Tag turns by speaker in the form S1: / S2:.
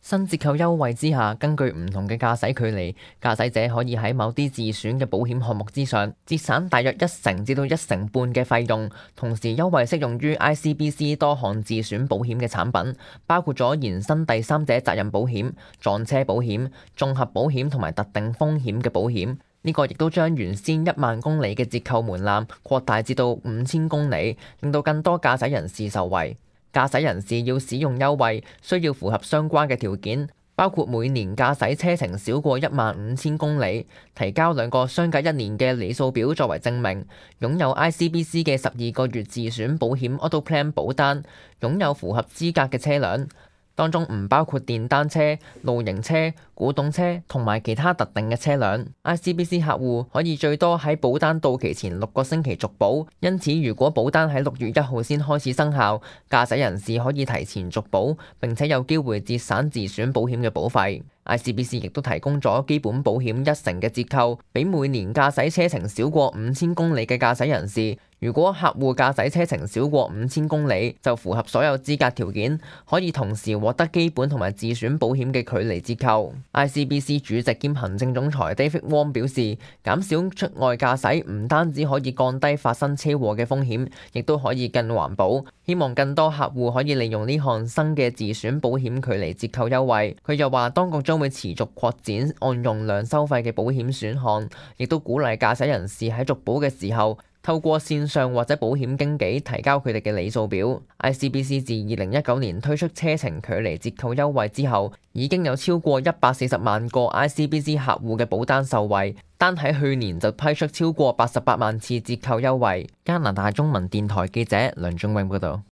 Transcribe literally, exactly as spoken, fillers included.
S1: 新折扣優惠之下，根據唔同嘅駕駛距離，駕駛者可以喺某啲自選嘅保險項目之上節省大約一成至到一成半嘅費用。同時，優惠適用於 I C B C 多項自選保險嘅產品，包括咗延伸第三者責任保險、撞車保險、綜合保險同埋特定風險嘅保險。呢個亦都將原先一萬公里嘅折扣門檻擴大至到五千公里，令到更多駕駛人士受惠。駕駛人士要使用優惠，需要符合相關嘅條件，包括每年駕駛車程少過一萬五千公里，提交兩個相隔一年嘅里數表作為證明，擁有 I C B C 嘅十二個月自選保險 Auto Plan 保單，擁有符合資格嘅車輛。當中唔包括電單車、露營車、古董車同埋其他特定嘅車輛。I C B C 客戶可以最多喺保單到期前六個星期續保，因此如果保單喺六月一號先開始生效，駕駛人士可以提前續保，並且有機會節省自選保險嘅保費。I C B C 亦都提供咗基本保險一成嘅折扣，俾每年駕駛車程少過五千公里嘅駕駛人士。如果客戶駕駛車程少過五千公里，就符合所有資格條件，可以同時獲得基本同埋自選保險嘅距離折扣。I C B C 主席兼行政總裁 David Wong 表示，減少出外駕駛唔單止可以降低發生車禍嘅風險，亦都可以更環保。希望更多客戶可以利用呢項新嘅自選保險距離折扣優惠。佢又話，當局將會持續擴展按用量收費嘅保險選項，亦都鼓勵駕駛人士喺續保嘅時候，透過線上或者保險經紀提交佢哋嘅里數表。I C B C 自二零一九年推出車程距離折扣優惠之後，已經有超過一百四十萬個 I C B C 客戶嘅保單受惠，單喺去年就批出超過八十八萬次折扣優惠。加拿大中文電台記者梁仲永報道。